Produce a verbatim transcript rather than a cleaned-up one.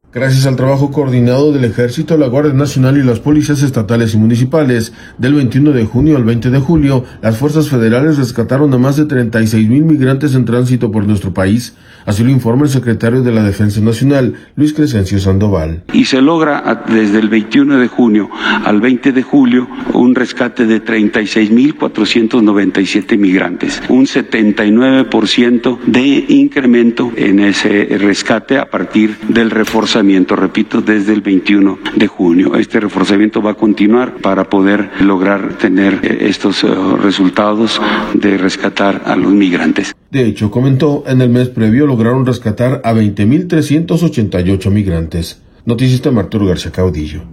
Gracias al trabajo coordinado del Ejército, la Guardia Nacional y las policías estatales y municipales, del veintiuno de junio al veinte de julio, las fuerzas federales rescataron a más de treinta y seis mil migrantes en tránsito por nuestro país. Así lo informa el secretario de la Defensa Nacional, Luis Crescencio Sandoval. Y se logra desde el veintiuno de junio al veinte de julio un rescate de treinta y seis mil cuatrocientos noventa y siete migrantes, un setenta y nueve por ciento de incremento en ese rescate a partir del reforzamiento. Repito, desde el veintiuno de junio. Este reforzamiento va a continuar para poder lograr tener estos resultados de rescatar a los migrantes. De hecho, comentó, en el mes previo lograron rescatar a veinte mil trescientos ochenta y ocho migrantes. Noticias de Arturo García Caudillo.